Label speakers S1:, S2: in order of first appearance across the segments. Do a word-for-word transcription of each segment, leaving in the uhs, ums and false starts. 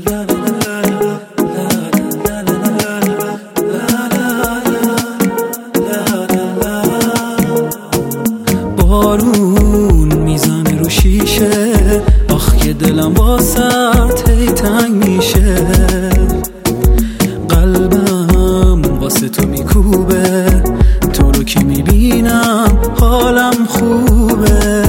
S1: بارون میزنه رو شیشه، آخ که دلم واسط هی تنگ میشه. قلبم واسه تو میکوبه، تو رو که میبینم حالم خوبه.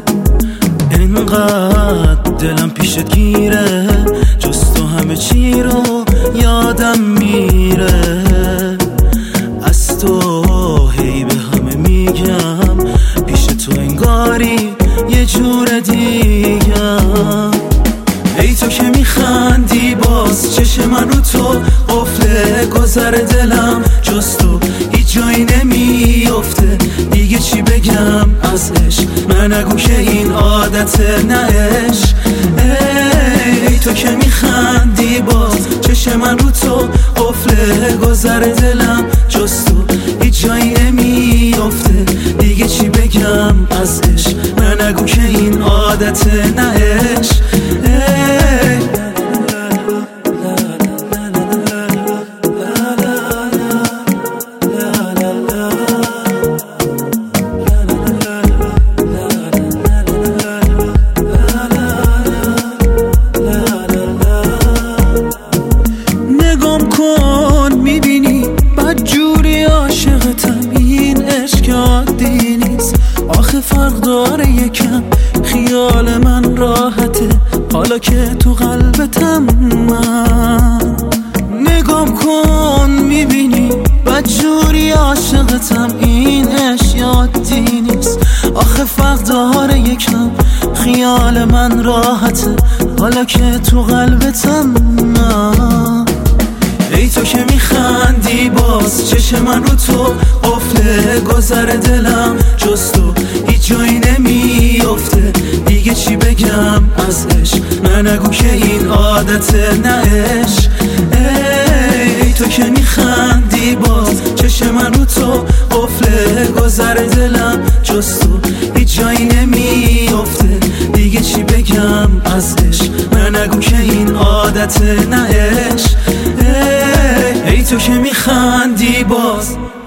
S1: انقدر دلم پیشت گیره، جز تو همه چی رو یادم میره. از تو هی به همه میگم، پیش تو انگاری یه جور دیگم. ای تو که میخندی باز چشم من رو تو قفله، گذر دلم جز تو هیچ جایی نمیفته. دیگه چی بگم از عشق، من نگو که این عادت نه عشق. ای تو که میخندی باز چشم من رو تو قفله، گذر دلم جز تو هیچ جایی نمیفته. دیگه چی بگم از عشق، من نگو که این عادت نه عشق. نگام کن میبینی بدجوری عاشقتم، این عشق عادی نیست. آخه فرق داره یکم، خیال من راحته حالا که تو قلبتم من. نگام کن میبینی بدجوری عاشقتم، این عشق عادی نیست. آخه فرق داره یکم، خیال من راحته حالا که تو قلبتم من. ای تو که میخندی باز چشم من رو تو قفله، گذر دلم جز تو هیچ جایی نمیفته. دیگه چی بگم از عشق، من نگو که این عادت نه عشق. ای تو که میخندی باز چشم من رو تو قفله، گذر دلم جز تو هیچ جایی نمیفته. دیگه چی بگم از عشق، من نگو که این عادت نه عشق. ای تو که میخندی باز